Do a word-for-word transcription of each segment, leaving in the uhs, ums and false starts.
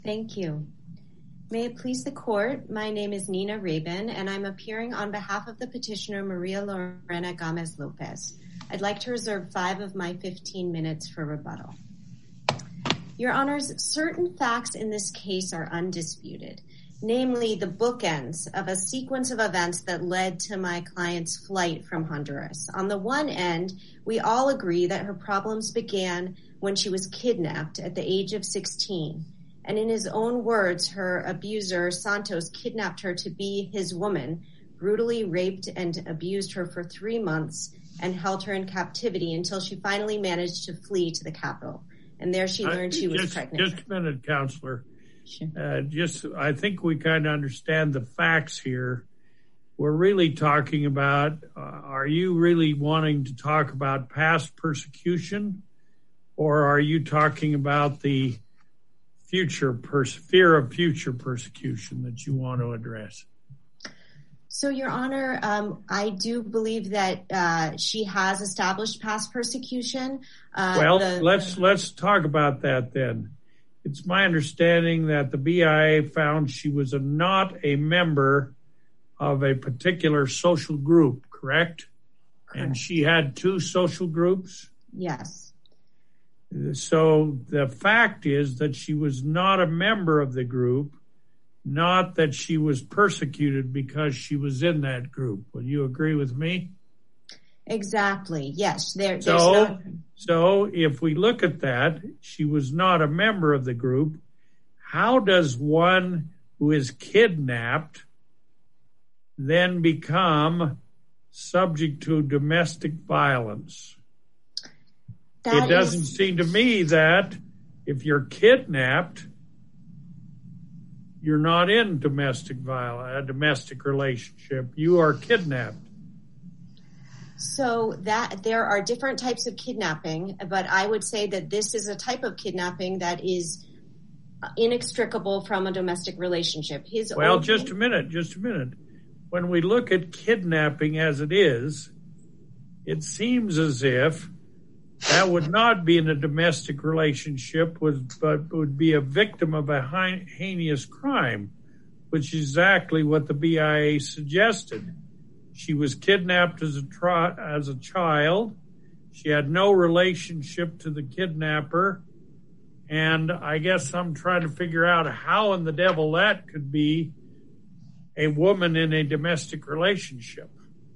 Thank you. May it please the court, my name is Nina Rabin, and I'm appearing on behalf of the petitioner Maria Lorena Gamez-Lopez. I'd like to reserve five of my fifteen minutes for rebuttal. Your Honors, certain facts in this case are undisputed, namely the bookends of a sequence of events that led to my client's flight from Honduras. On the one end, we all agree that her problems began when she was kidnapped at the age of sixteen. And in his own words, her abuser, Santos, kidnapped her to be his woman, brutally raped and abused her for three months, and held her in captivity until she finally managed to flee to the capital. And there she learned uh, she was just, pregnant. Just a minute, Counselor. Sure. Uh, just, I think we kind of understand the facts here. We're really talking about, uh, are you really wanting to talk about past persecution, or are you talking about the future pers- fear of future persecution that you want to address? So, Your Honor, um, I do believe that uh, she has established past persecution. Uh, well, the- let's let's talk about that then. It's my understanding that the B I A found she was a, not a member of a particular social group, correct? Correct. And she had two social groups? Yes. So the fact is that she was not a member of the group, not that she was persecuted because she was in that group. Will you agree with me? Exactly. Yes. There, so, no... so if we look at that, she was not a member of the group. How does one who is kidnapped then become subject to domestic violence? That it doesn't is... seem to me that if you're kidnapped, you're not in domestic violence, a domestic relationship. You are kidnapped. So that there are different types of kidnapping, but I would say that this is a type of kidnapping that is inextricable from a domestic relationship. His well, own... just a minute, just a minute. When we look at kidnapping as it is, it seems as if that would not be in a domestic relationship, but would be a victim of a heinous crime, which is exactly what the B I A suggested. She was kidnapped as a tri- as a child. She had no relationship to the kidnapper. And I guess I'm trying to figure out how in the devil that could be a woman in a domestic relationship.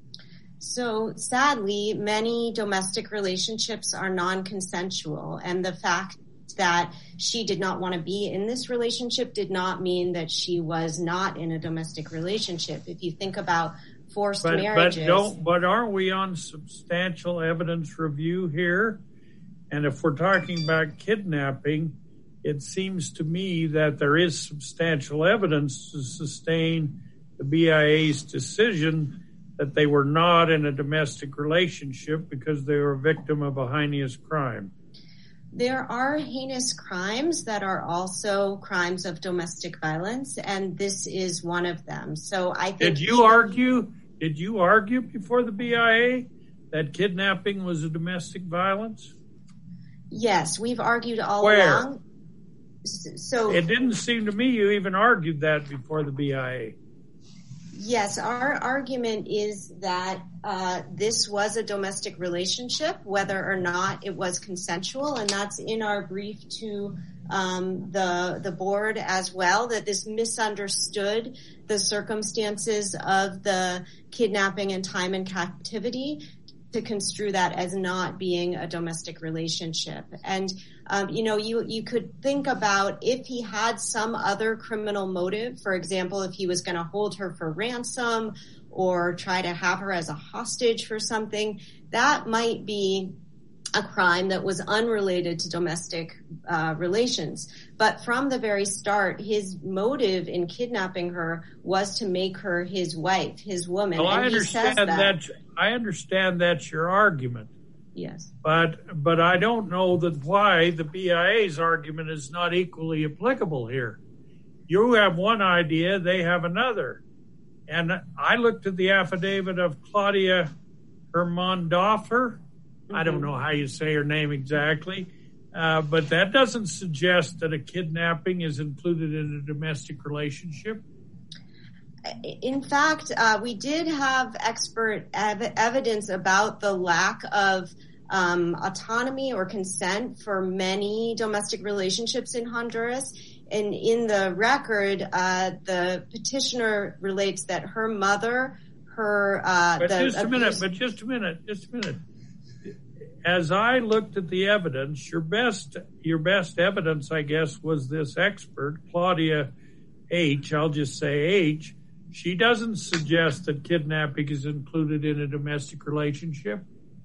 So sadly, many domestic relationships are non-consensual, and the fact that she did not want to be in this relationship did not mean that she was not in a domestic relationship. If you think about forced but, marriages. But, don't, but aren't we on substantial evidence review here? And if we're talking about kidnapping, it seems to me that there is substantial evidence to sustain the B I A's decision that they were not in a domestic relationship because they were a victim of a heinous crime. There are heinous crimes that are also crimes of domestic violence, and this is one of them. So I think Did you argue, did you argue before the B I A that kidnapping was a domestic violence? Yes, we've argued all Where? along. So it didn't seem to me you even argued that before the B I A. Yes, our argument is that uh, this was a domestic relationship, whether or not it was consensual, and that's in our brief to um, the the board as well, that this misunderstood the circumstances of the kidnapping and time in captivity to construe that as not being a domestic relationship. And Um, you know, you, you could think about if he had some other criminal motive, for example, if he was going to hold her for ransom or try to have her as a hostage for something, that might be a crime that was unrelated to domestic uh, relations. But from the very start, his motive in kidnapping her was to make her his wife, his woman. Well, and I understand he says that. that. I understand that's your argument. Yes. But but I don't know that why the B I A's argument is not equally applicable here. You have one idea, they have another. And I looked at the affidavit of Claudia Hermondoffer. Mm-hmm. I don't know how you say her name exactly. Uh, but that doesn't suggest that a kidnapping is included in a domestic relationship. In fact, uh, we did have expert ev- evidence about the lack of um, autonomy or consent for many domestic relationships in Honduras. And in the record, uh, the petitioner relates that her mother, her... Uh, but the just a abuse- minute, but just a minute, just a minute. As I looked at the evidence, your best, your best evidence, I guess, was this expert, Claudia H. I'll just say H. She doesn't suggest that kidnapping is included in a domestic relationship.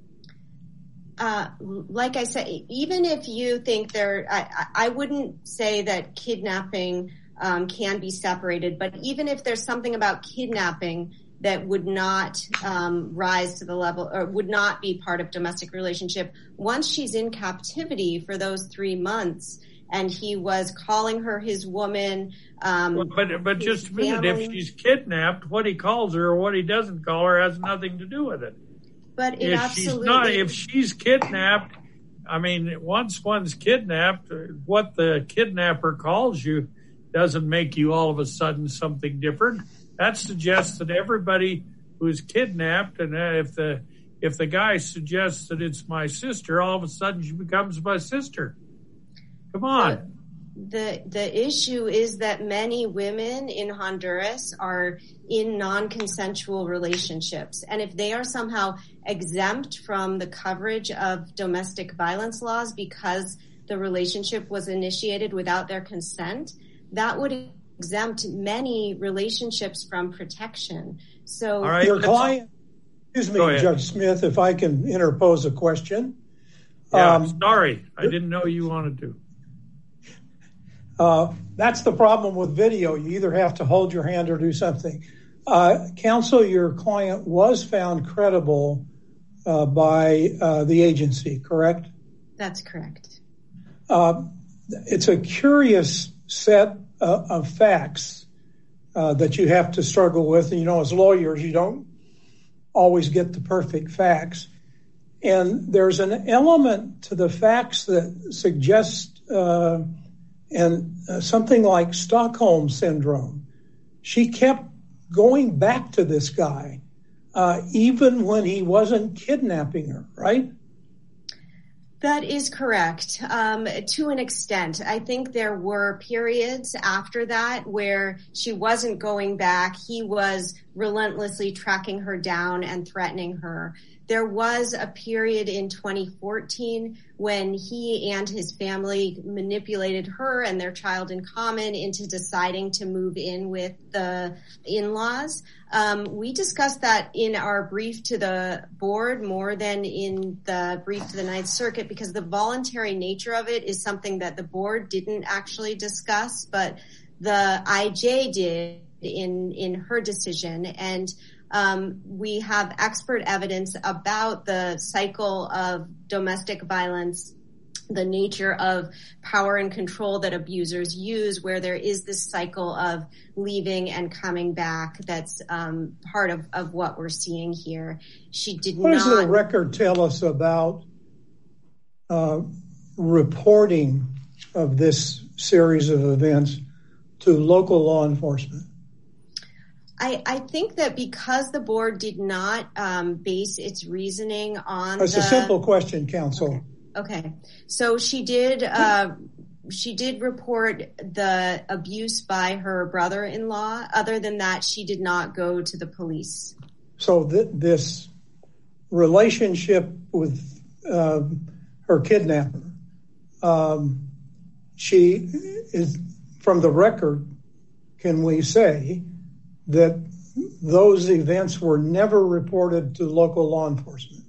Uh, like I said, even if you think there, I, I wouldn't say that kidnapping um, can be separated, but even if there's something about kidnapping that would not um, rise to the level or would not be part of domestic relationship, once she's in captivity for those three months and he was calling her his woman. Um, well, but but just a minute, family, if she's kidnapped, what he calls her or what he doesn't call her has nothing to do with it. But it if absolutely... she's not, if she's kidnapped, I mean, once one's kidnapped, what the kidnapper calls you doesn't make you all of a sudden something different. That suggests that everybody who's kidnapped, and uh, if the if the guy suggests that it's my sister, all of a sudden she becomes my sister. Come on. The the issue is that many women in Honduras are in non-consensual relationships. And if they are somehow exempt from the coverage of domestic violence laws because the relationship was initiated without their consent, that would exempt many relationships from protection. So all right, your client, excuse me, Judge Smith, if I can interpose a question. Yeah, um, sorry, I didn't know you wanted to. Uh, that's the problem with video. You either have to hold your hand or do something. Uh, counsel, your client was found credible uh, by uh, the agency, correct? That's correct. Uh, it's a curious set uh, of facts uh, that you have to struggle with. And, you know, as lawyers, you don't always get the perfect facts. And there's an element to the facts that suggests uh, and uh, something like Stockholm syndrome. She kept going back to this guy, uh, even when he wasn't kidnapping her, right? That is correct, um, to an extent. I think there were periods after that where she wasn't going back. He was relentlessly tracking her down and threatening her. There was a period in twenty fourteen when he and his family manipulated her and their child in common into deciding to move in with the in-laws. Um, we discussed that in our brief to the board more than in the brief to the Ninth Circuit because the voluntary nature of it is something that the board didn't actually discuss, but the I J did in, in her decision. And Um, we have expert evidence about the cycle of domestic violence, the nature of power and control that abusers use, where there is this cycle of leaving and coming back. That's um, part of, of what we're seeing here. She did what not... What does the record tell us about uh, reporting of this series of events to local law enforcement? I, I think that because the board did not um, base its reasoning on It's the... a simple question, counsel. Okay. okay. So she did uh, she did report the abuse by her brother-in-law. Other than that, she did not go to the police. So th- this relationship with uh, her kidnapper, um, she is, from the record, can we say that those events were never reported to local law enforcement?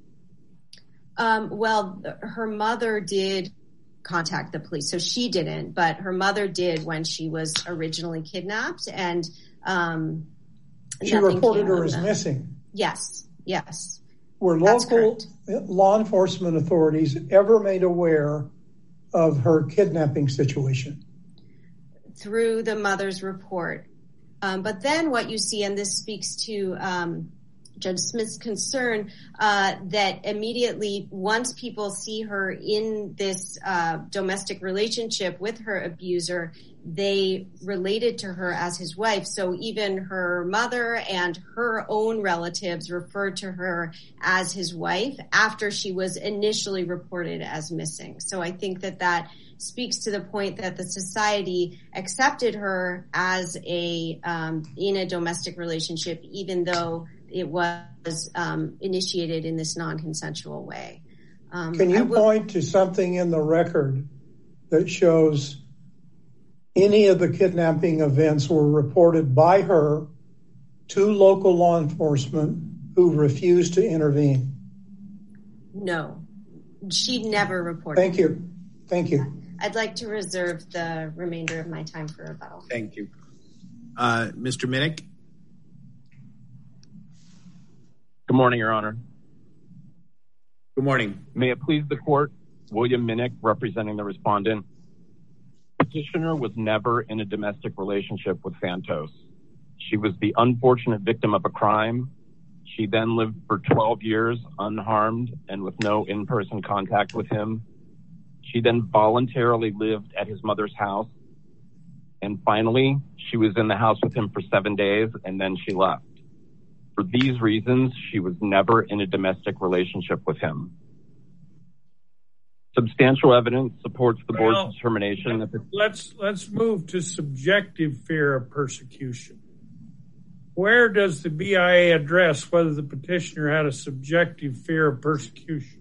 Um, well, her mother did contact the police, so she didn't, but her mother did when she was originally kidnapped, and um, she reported her as missing. Yes, yes. Were local law enforcement authorities ever made aware of her kidnapping situation? Through the mother's report. Um, but then what you see, and this speaks to um, Judge Smith's concern uh, that immediately once people see her in this uh, domestic relationship with her abuser, they related to her as his wife. So even her mother and her own relatives referred to her as his wife after she was initially reported as missing. So I think that that speaks to the point that the society accepted her as a um, in a domestic relationship, even though it was um, initiated in this non-consensual way. Um, Can you will- point to something in the record that shows any of the kidnapping events were reported by her to local law enforcement who refused to intervene? No, she never reported. Thank you. Thank you. I'd like to reserve the remainder of my time for rebuttal. Thank you. Uh, Mister Minnick? Good morning, Your Honor. Good morning. May it please the court, William Minnick, representing the respondent. Petitioner was never in a domestic relationship with Santos. She was the unfortunate victim of a crime. She then lived for twelve years unharmed and with no in-person contact with him. She then voluntarily lived at his mother's house. And finally, she was in the house with him for seven days and then she left. For these reasons, she was never in a domestic relationship with him. Substantial evidence supports the board's Well, determination that the... Let's let's move to subjective fear of persecution. Where does the B I A address whether the petitioner had a subjective fear of persecution?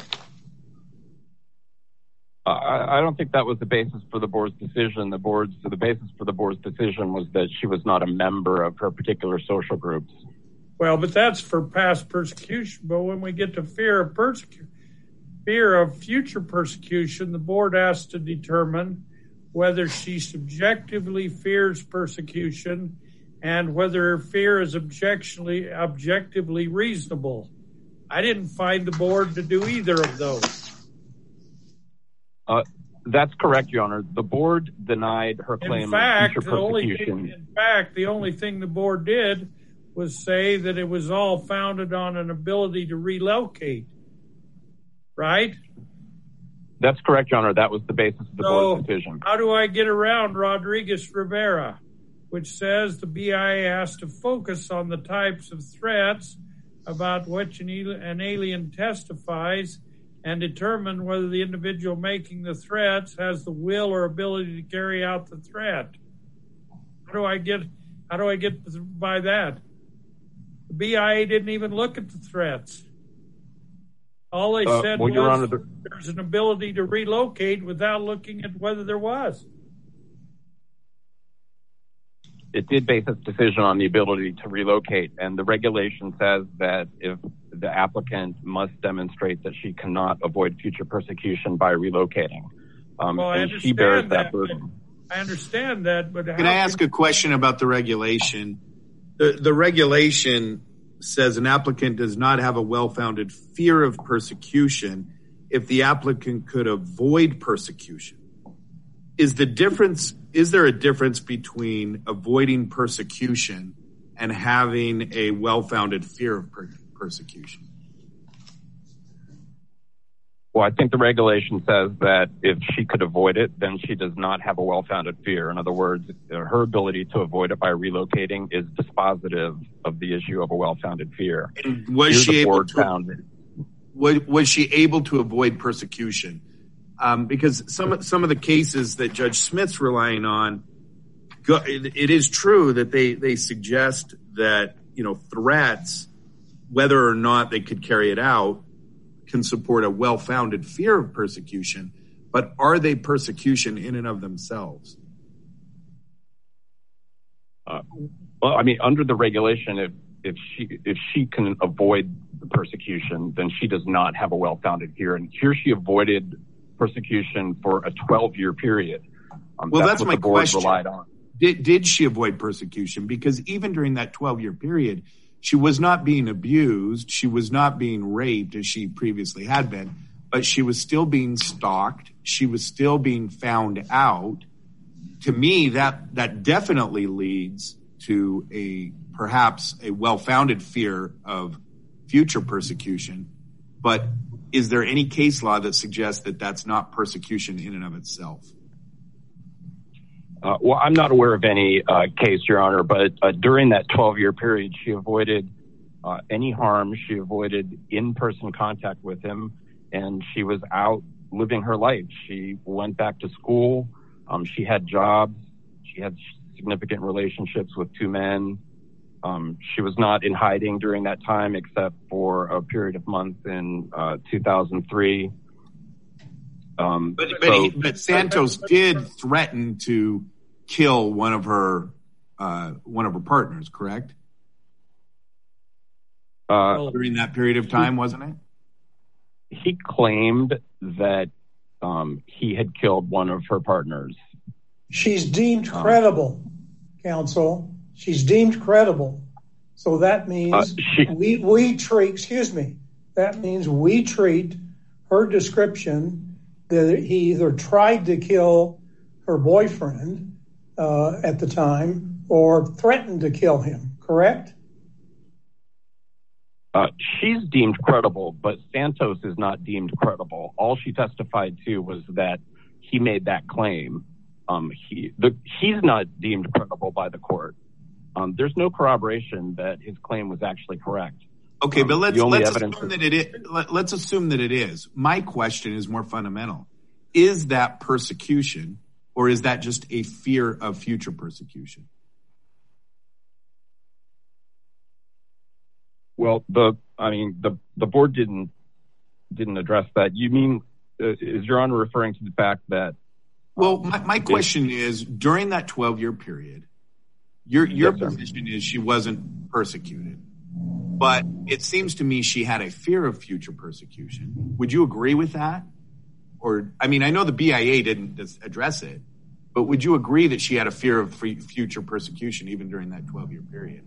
Uh, I, I don't think that was the basis for the board's decision. The board's the basis for the board's decision was that she was not a member of her particular social groups. Well, but that's for past persecution. But when we get to fear of persecution, fear of future persecution, the board has to determine whether she subjectively fears persecution and whether her fear is objectively, objectively reasonable. I didn't find the board to do either of those. Uh, that's correct, Your Honor. The board denied her claim In fact, of future the only persecution. thing, in fact, the only thing the board did was say that it was all founded on an ability to relocate. Right? That's correct, Your Honor. That was the basis of the So, board's decision. how do I get around Rodriguez-Rivera, which says the B I A has to focus on the types of threats about which an, an alien testifies and determine whether the individual making the threats has the will or ability to carry out the threat? How do I get, how do I get by that? The B I A didn't even look at the threats. All they Uh, said well, Your was Honor, the- there's an ability to relocate without looking at whether there was. It did base its decision on the ability to relocate, and the regulation says that if the applicant must demonstrate that she cannot avoid future persecution by relocating. Um, Well, I and she bears understand that that, burden. I understand that, but Can I ask a question about the regulation? The, the regulation says an applicant does not have a well-founded fear of persecution if the applicant could avoid persecution. Is the difference, is there a difference between avoiding persecution and having a well-founded fear of per- persecution? Well, I think the regulation says that if she could avoid it, then she does not have a well-founded fear. In other words, her ability to avoid it by relocating is dispositive of the issue of a well-founded fear. And was Here she the able board to, found was, was she able to avoid persecution? Um, because some, some of the cases that Judge Smith's relying on, go, it, it is true that they, they suggest that, you know, threats, whether or not they could carry it out, can support a well-founded fear of persecution, but are they persecution in and of themselves? Uh, well, I mean, under the regulation, if, if she if she can avoid the persecution, then she does not have a well-founded fear. And here she avoided persecution for a twelve-year period. Um, well, that's, that's what my the board question. Relied on. Did, did she avoid persecution? Because even during that twelve-year period, she was not being abused. She was not being raped as she previously had been, but she was still being stalked. She was still being found out. To me, that, that definitely leads to a perhaps a well-founded fear of future persecution. But is there any case law that suggests that that's not persecution in and of itself? Uh, well, I'm not aware of any uh, case, Your Honor, but uh, during that twelve-year period, she avoided uh, any harm. She avoided in-person contact with him, and she was out living her life. She went back to school. Um, she had jobs. She had significant relationships with two men. Um, she was not in hiding during that time, except for a period of months in uh, two thousand three. Um, but, but, so, he, but Santos did threaten to kill one of her uh, one of her partners, correct? Uh, During that period of time, wasn't it? He claimed that um, he had killed one of her partners. She's deemed credible, counsel. She's deemed credible. So that means uh, she, we we treat. Excuse me. That means we treat her description that he either tried to kill her boyfriend uh, at the time or threatened to kill him, correct? Uh, she's deemed credible, but Santos is not deemed credible. All she testified to was that he made that claim. Um, he, the, he's not deemed credible by the court. Um, there's no corroboration that his claim was actually correct. Okay, but let's um, let's assume that it is. Let, let's assume that it is. My question is more fundamental: is that persecution, or is that just a fear of future persecution? Well, the I mean the the board didn't didn't address that. You mean uh, is Your Honor referring to the fact that? Well, my, my question is: during that twelve-year period, your your yes, position is she wasn't persecuted. But it seems to me she had a fear of future persecution. Would you agree with that? Or, I mean, I know the B I A didn't address it, but would you agree that she had a fear of future persecution even during that twelve-year period?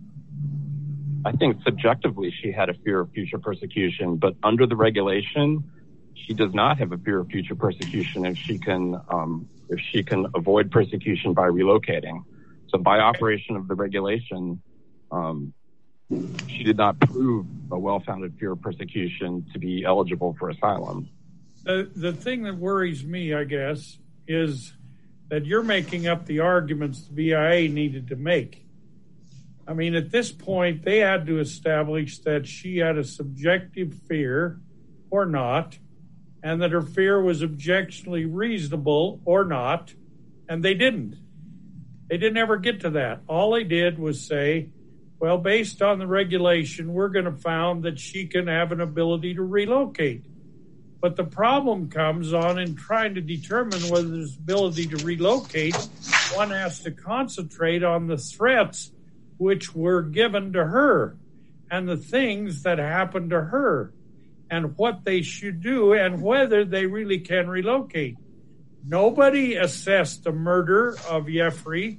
I think subjectively she had a fear of future persecution, but under the regulation, she does not have a fear of future persecution if she can um, if she can avoid persecution by relocating. So by operation of the regulation, um, she did not prove a well-founded fear of persecution to be eligible for asylum. The, the thing that worries me, I guess, is that you're making up the arguments the B I A needed to make. I mean, at this point, they had to establish that she had a subjective fear or not, and that her fear was objectively reasonable or not, and they didn't. They didn't ever get to that. All they did was say, well, based on the regulation, we're going to found that she can have an ability to relocate. But the problem comes on in trying to determine whether there's ability to relocate. One has to concentrate on the threats which were given to her and the things that happened to her and what they should do and whether they really can relocate. Nobody assessed the murder of Jeffrey.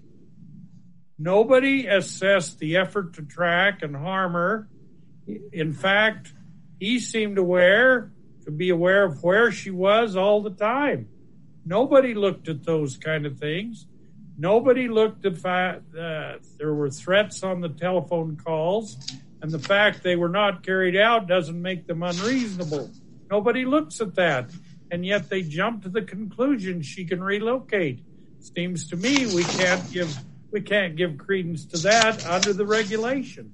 Nobody assessed the effort to track and harm her. In fact, he seemed aware to be aware of where she was all the time. Nobody looked at those kind of things. Nobody looked at fact that there were threats on the telephone calls, and the fact they were not carried out doesn't make them unreasonable. Nobody looks at that, and yet they jump to the conclusion she can relocate. Seems to me we can't give we can't give credence to that under the regulation.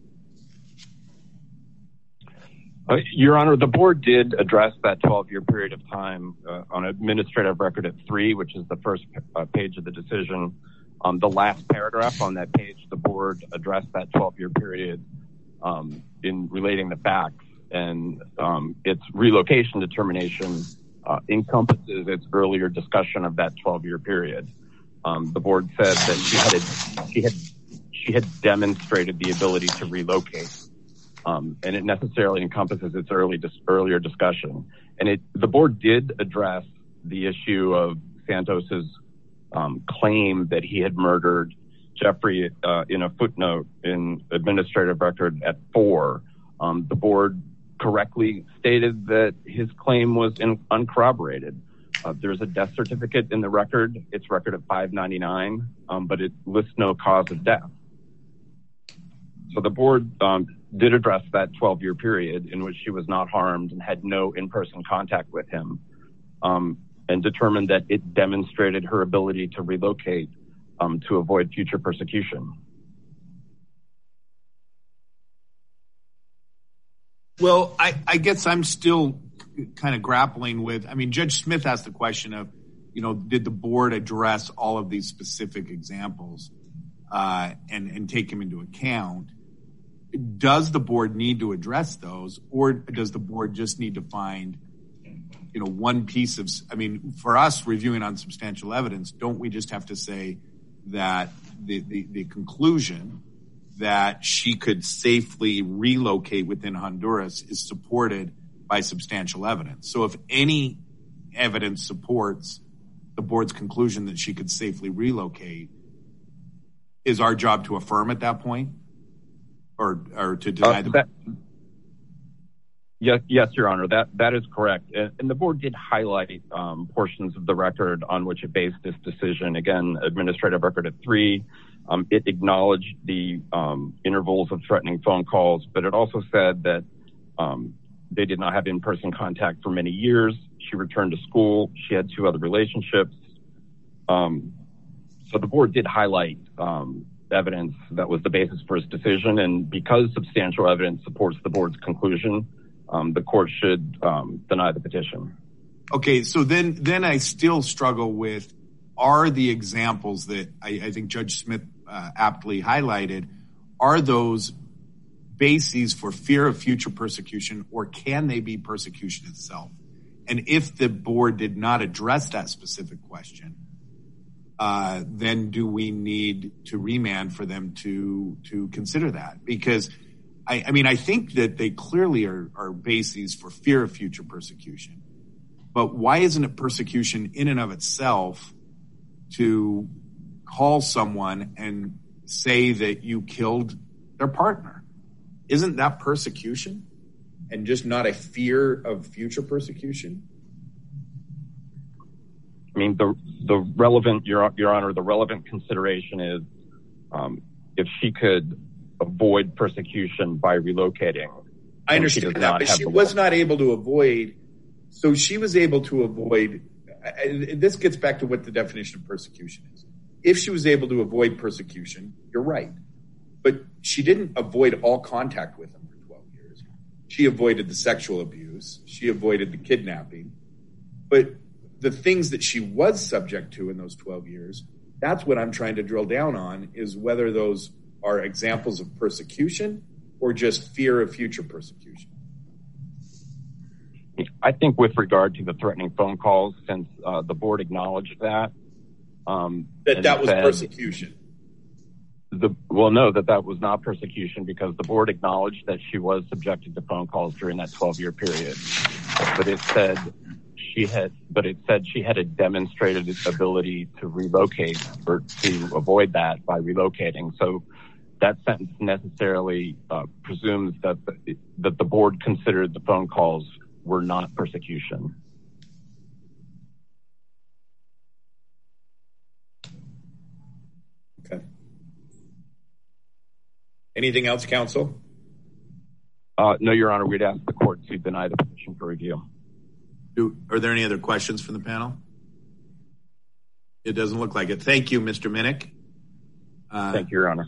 Uh, Your Honor, the board did address that twelve-year period of time uh, on administrative record at three, which is the first uh, page of the decision. Um, the last paragraph on that page, the board addressed that twelve-year period um, in relating the facts, and um, its relocation determination uh, encompasses its earlier discussion of that twelve-year period. Um, the board said that she had a, she had she had demonstrated the ability to relocate. Um, and it necessarily encompasses its early dis- earlier discussion. And it, the board did address the issue of Santos's um, claim that he had murdered Jeffrey uh, in a footnote in administrative record at four. Um, the board correctly stated that his claim was in, uncorroborated. Uh, there's a death certificate in the record. It's record at five ninety-nine, um, but it lists no cause of death. So the board um, did address that twelve-year period in which she was not harmed and had no in-person contact with him, um, and determined that it demonstrated her ability to relocate um, to avoid future persecution. Well, I, I guess I'm still kind of grappling with, I mean, Judge Smith asked the question of, you know, did the board address all of these specific examples uh, and, and take them into account? Does the board need to address those, or does the board just need to find, you know, one piece of, I mean, for us reviewing on substantial evidence, don't we just have to say that the, the, the conclusion that she could safely relocate within Honduras is supported by substantial evidence? So if any evidence supports the board's conclusion that she could safely relocate, is our job to affirm at that point, or or to deny uh, the that, yes yes Your Honor, that that is correct, and, and the board did highlight um, portions of the record on which it based this decision. Again, administrative record at three, um, it acknowledged the um, intervals of threatening phone calls, but it also said that um, they did not have in-person contact for many years. She returned to school. She had two other relationships. Um, so the board did highlight um, evidence that was the basis for its decision. And because substantial evidence supports the board's conclusion, um, the court should um, deny the petition. Okay, so then then I still struggle with, are the examples that I, I think Judge Smith uh, aptly highlighted, are those bases for fear of future persecution, or can they be persecution itself? And if the board did not address that specific question, uh, then do we need to remand for them to to consider that? Because, I, I mean, I think that they clearly are, are bases for fear of future persecution. But why isn't it persecution in and of itself to call someone and say that you killed their partner? Isn't that persecution and just not a fear of future persecution? I mean, the the relevant, Your, Your Honor, the relevant consideration is um, if she could avoid persecution by relocating. I understand that, but she was not able to avoid. So she was able to avoid. This gets back to what the definition of persecution is. If she was able to avoid persecution, you're right. But she didn't avoid all contact with him for twelve years. She avoided the sexual abuse. She avoided the kidnapping. But the things that she was subject to in those twelve years, that's what I'm trying to drill down on, is whether those are examples of persecution or just fear of future persecution. I think with regard to the threatening phone calls, since uh, the board acknowledged that. Um, that that was said, persecution. The, well, no, that that was not persecution, because the board acknowledged that she was subjected to phone calls during that twelve-year period. But it said she had, but it said she had a demonstrated ability to relocate or to avoid that by relocating. So that sentence necessarily uh, presumes that the, that the board considered the phone calls were not persecution. Okay. Anything else, counsel? Uh, no, Your Honor, we'd ask the court to deny the petition for review. Do, are there any other questions from the panel? It doesn't look like it. Thank you, Mister Minnick. Uh, Thank you, Your Honor.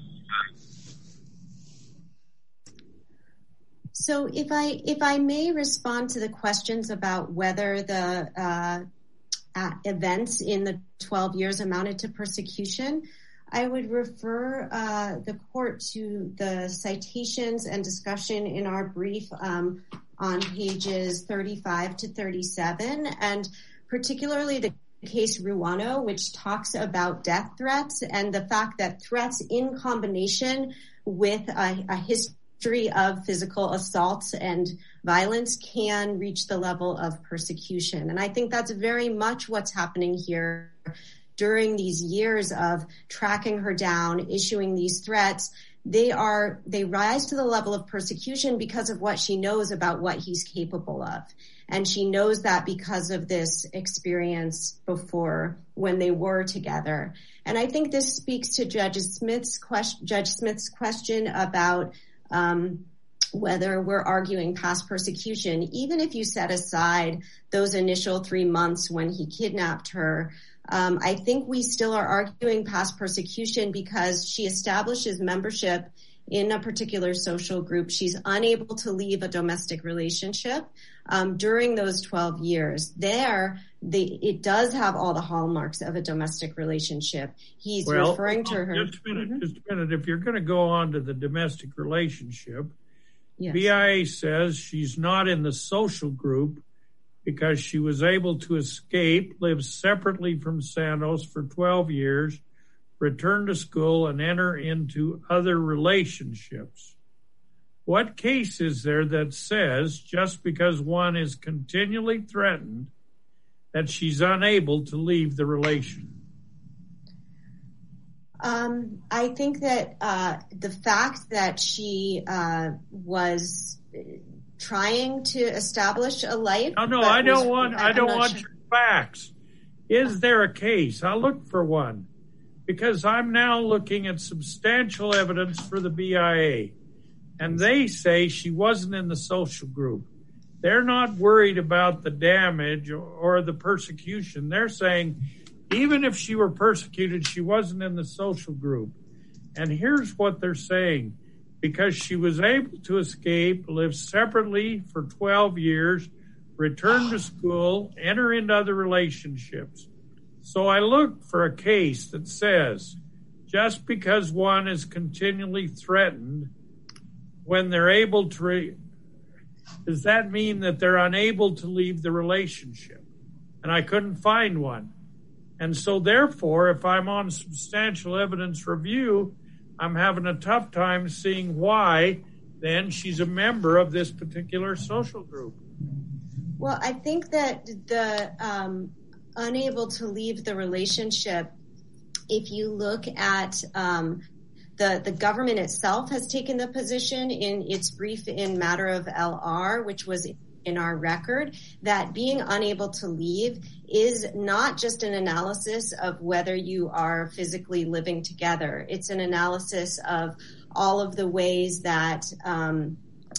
So if I if I may respond to the questions about whether the uh, uh, events in the twelve years amounted to persecution, I would refer uh, the court to the citations and discussion in our brief um, on pages thirty-five to thirty-seven, and particularly the case Ruano, which talks about death threats and the fact that threats in combination with a, a history of physical assaults and violence can reach the level of persecution. And I think that's very much what's happening here. During these years of tracking her down, issuing these threats, they are, they rise to the level of persecution because of what she knows about what he's capable of. And she knows that because of this experience before when they were together. And I think this speaks to Judge Smith's question, Judge Smith's question about, um, whether we're arguing past persecution. Even if you set aside those initial three months when he kidnapped her, um, I think we still are arguing past persecution because she establishes membership in a particular social group. She's unable to leave a domestic relationship um, during those twelve years. There, the, it does have all the hallmarks of a domestic relationship. He's well, referring to her. Just a minute, mm-hmm. just a minute. If you're going to go on to the domestic relationship, yes. B I A says she's not in the social group because she was able to escape, live separately from Santos for twelve years, return to school, and enter into other relationships. What case is there that says just because one is continually threatened that she's unable to leave the relation? Um, I think that uh, the fact that she uh, was trying to establish a life. No, no, I don't was, want. I don't want sure. your facts. Is there a case? I'll look for one because I'm now looking at substantial evidence for the B I A, and they say she wasn't in the social group. They're not worried about the damage or, or the persecution. They're saying even if she were persecuted, she wasn't in the social group. And here's what they're saying. Because she was able to escape, live separately for twelve years, return to school, enter into other relationships. So I look for a case that says just because one is continually threatened when they're able to, re- does that mean that they're unable to leave the relationship? And I couldn't find one. And so therefore, if I'm on substantial evidence review, I'm having a tough time seeing why then she's a member of this particular social group. Well, I think that the um, unable to leave the relationship, if you look at um, the, the government itself has taken the position in its brief in matter of L R, which was in our record, that being unable to leave is not just an analysis of whether you are physically living together. It's an analysis of all of the ways that um,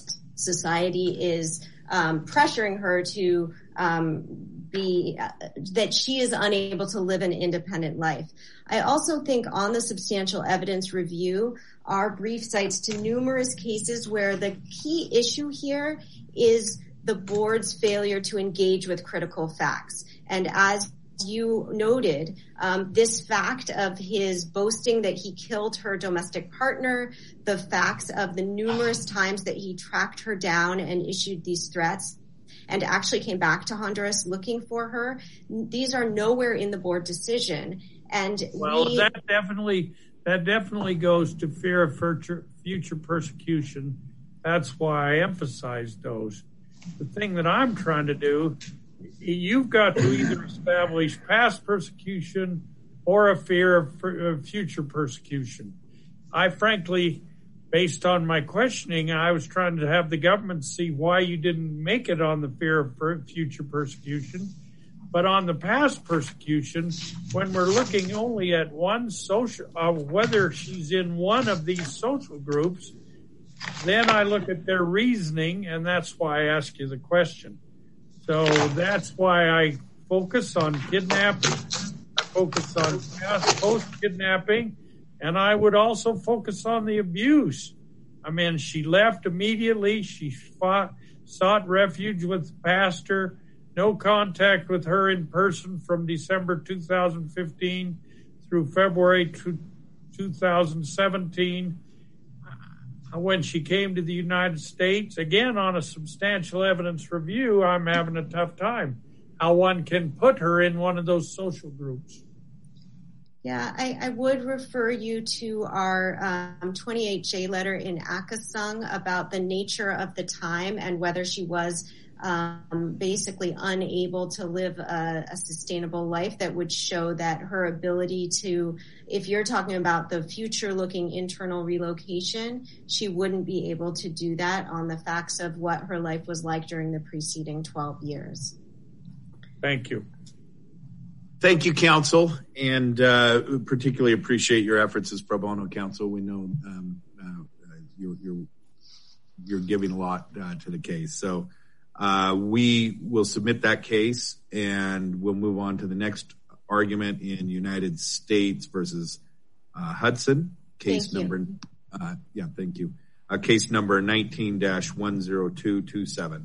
society is um, pressuring her to um, be, uh, that she is unable to live an independent life. I also think on the substantial evidence review, our brief cites to numerous cases where the key issue here is the board's failure to engage with critical facts. And as you noted, um, this fact of his boasting that he killed her domestic partner, the facts of the numerous times that he tracked her down and issued these threats and actually came back to Honduras looking for her, these are nowhere in the board decision. And well, we, that definitely that definitely goes to fear of future, future persecution. That's why I emphasize those. The thing that I'm trying to do, you've got to either establish past persecution or a fear of, of future persecution. I frankly, based on my questioning, I was trying to have the government see why you didn't make it on the fear of future persecution. But on the past persecution, when we're looking only at one social, uh, whether she's in one of these social groups, then I look at their reasoning, and that's why I ask you the question. So that's why I focus on kidnapping, I focus on past post-kidnapping, and I would also focus on the abuse. I mean, she left immediately. She fought, sought refuge with the pastor, no contact with her in person from December two thousand fifteen through February two thousand seventeen. When she came to the United States, again, on a substantial evidence review, I'm having a tough time how one can put her in one of those social groups. Yeah, I, I would refer you to our um, twenty-eight J letter in Akasung about the nature of the time and whether she was um, basically unable to live a, a sustainable life that would show that her ability to, if you're talking about the future looking internal relocation, she wouldn't be able to do that on the facts of what her life was like during the preceding twelve years. Thank you. Thank you, counsel, and uh, particularly appreciate your efforts as pro bono counsel. We know um, uh, you're, you're you're giving a lot uh, to the case. So uh, we will submit that case, and we'll move on to the next argument in United States versus uh, Hudson. Case thank number, uh, yeah, thank you. Uh, case number nineteen dash one zero two two seven.